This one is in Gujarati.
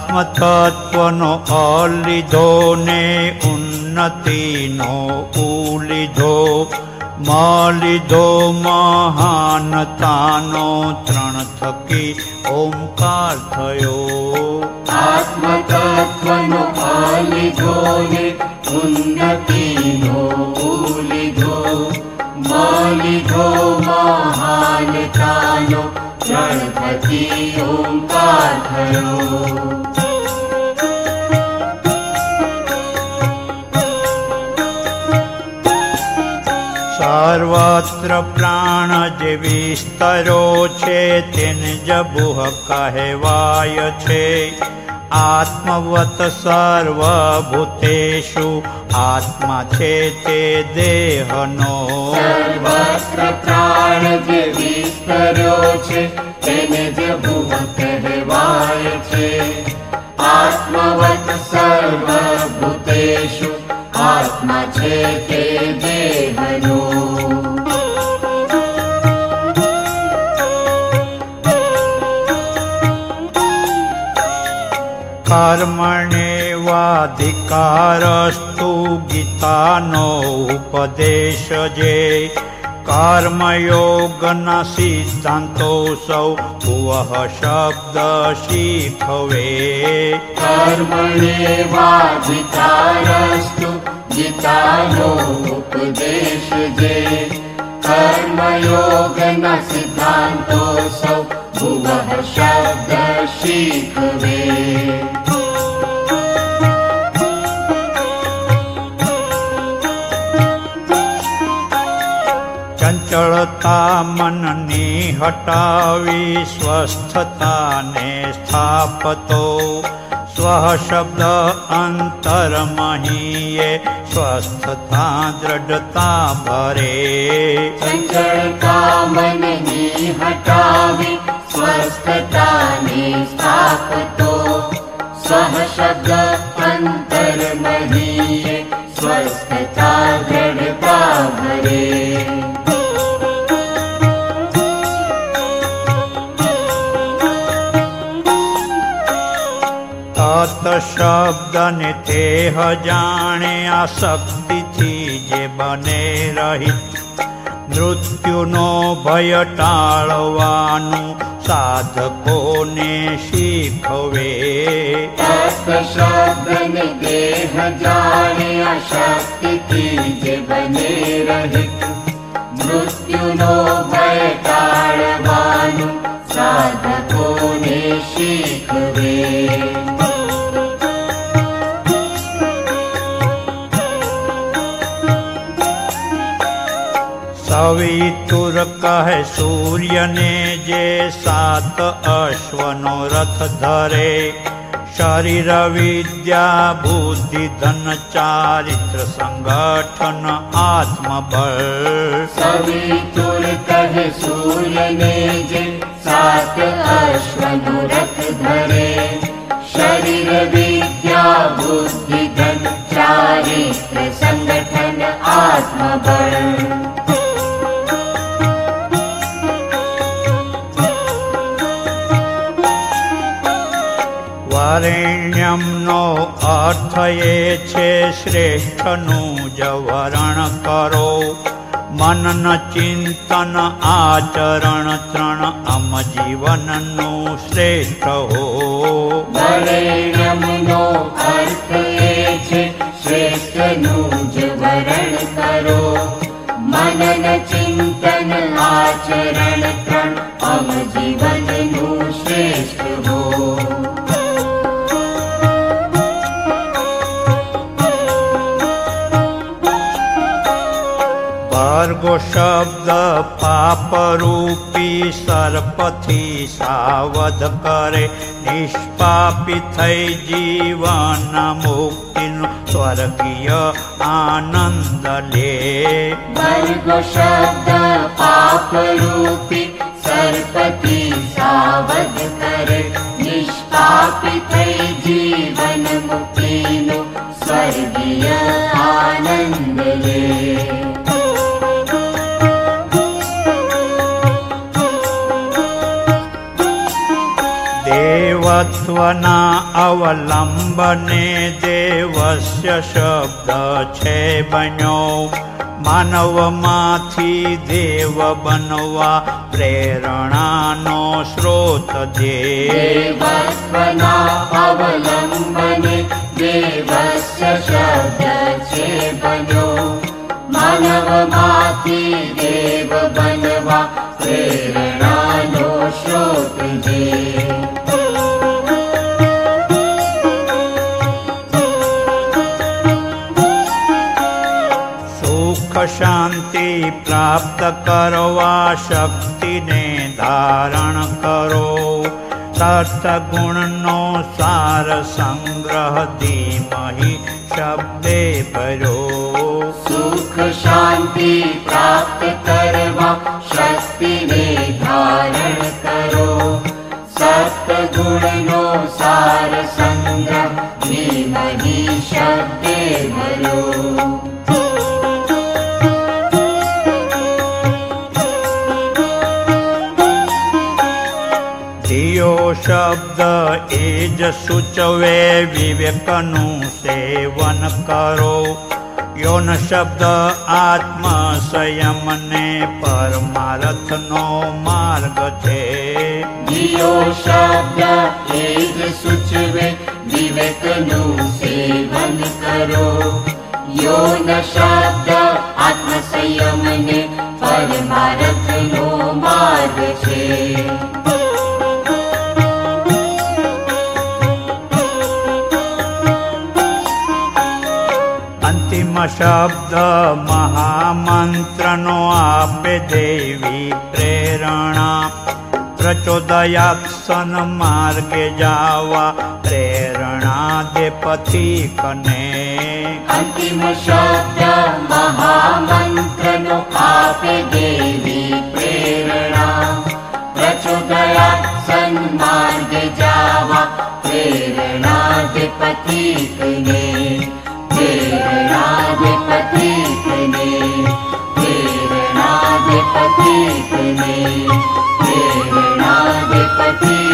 આત્મતત્વનો અલીધો ને ઉન્નતિનો ઉલીધો, મલીધો મહાનતાનો ત્રણ થકી ઓમકાર થયો. આત્મતત્વનો અલીધો ને ઉન્નતિનો ઉલીધો, મલીધો મહાનતાનો ત્રણ થકી ઓમકાર થયો. સર્વત્ર પ્રાણ જે વિસ્તરો છે તેને જબુહ કહેવાય છે. આત્મવત સર્વભૂતેષુ આત્મા છે તે દેહનો. સર્વત્ર પ્રાણ જે વિસ્તર્યો છે તેને જબુહ કહેવાય છે. આત્મવત સર્વભૂતેષુ આત્મા છે તે દેહનો. કર્મણેવાધિકારસ્તુ ગીતાનો ઉપદેશ જે. કર્મયોગના સિદ્ધાંતો સૌ ભુવઃ શબ્દ શીખવે. કર્મણેવાધિકારસ્તુ ગીતાનો ઉપદેશ જે. કર્મયોગના સિદ્ધાંતો સૌ ભુવઃ શબ્દ શીખવે. ચંચળતા મનની હટાવી સ્વસ્થતાને સ્થાપતો. સ્વ શબ્દ અંતરમહીએ સ્વસ્થતા દ્રઢતા ભરે. ચંચળતા મનની હટાવી સ્વસ્થતાને સ્થાપતો. સ્વ શબ્દ અંતરમહીએ સ્વસ્થતા દ્રઢતા ભરે. તત શબ્દને તેહ જાણે આસક્તિથી જે બને રહિત. મૃત્યુનો ભય ટાળવાનું સાધકોને શીખવે. તત શબ્દને દેહ જાણે આસક્તિથી જે બને રહિત. મૃત્યુનો ભય ટાળવાનું સાધકોને શીખવે. સવિતુર કહે સૂર્યને જે સાત અશ્વનો રથ ધરે. શરીર વિદ્યા બુદ્ધિ ધન ચારિત્ર સંગઠન આત્મબળ. સવિતુર કહે સૂર્યને જે સાત અશ્વનો રથ ધરે. શરીર વિદ્યા બુદ્ધિ ધન ચારિત્ર સંગઠન આત્મબળ. વરેણ્યમનો અર્થ એ છે શ્રેષ્ઠનું જ વરણ કરો. મનન ચિંતન આચરણ ત્રણ અમ જીવનનું શ્રેષ્ઠ હો. વરેણ્યમનો અર્થ એ છે શ્રેષ્ઠનું જ વરણ કરો. મનન ચિંતન આચરણ ત્રણ અમ જીવનનું શ્રેષ્ઠ હો. ભર્ગો શબ્દ પાપરૂપી સર્પથી સાવધ કરે. નિષ્પાપી થઈ જીવન મુક્તિનો સ્વર્ગીય આનંદ લે. ભર્ગો શબ્દ પાપરૂપી સર્પથી સાવધ કરે. નિષ્પાપી થઈ જીવન મુક્તિનો સ્વર્ગીય આનંદ લે. તત્વના અવલંબને દેવસ્ય શબ્દ છે બન્યો માનવમાંથી દેવ બનવા પ્રેરણાનો સ્રોત જે દેવત્વના અવલંબને દેવસ્ય શબ્દ છે બન્યો માનવમાંથી દેવ બનવા પ્રેરણાનો સ્રોત જે શાંતિ પ્રાપ્ત કરવા શક્તિને ધારણ કરો સત્ગુણનો સાર સંગ્રહ ધીમહિ શબ્દે ભર્યો સુખ શાંતિ પ્રાપ્ત કરવા શક્તિને ધારણ કરો સત્ગુણનો સાર સંગ્રહ ધીમહિ શબ્દે ભર્યો શબ્દ એ જ સૂચવે વિવેકનું સેવન કરો યોન શબ્દ આત્મ સંયમને પરમાર્થનો માર્ગ છે દિયો શબ્દ એ જ સૂચવે વિવેકનું સેવન કરો યોન શબ્દ આત્મ સંયમને પરમાર્થનો માર્ગ છે શબ્દ મહામંત્રનો આપે દેવી પ્રેરણા પ્રચોદયાક્ષન માર્ગે જાવા પ્રેરણા દે પથિકને અંતિમ શબ્દ મહામંત્રનો આપે દેવી પ્રેરણા પ્રચોદયાક્ષન માર્ગે જાવા પ્રેરણા દે પથિકને प्रेरणा दे पथिकने प्रेरणा दे पथिकने प्रेरणा दे पथिकने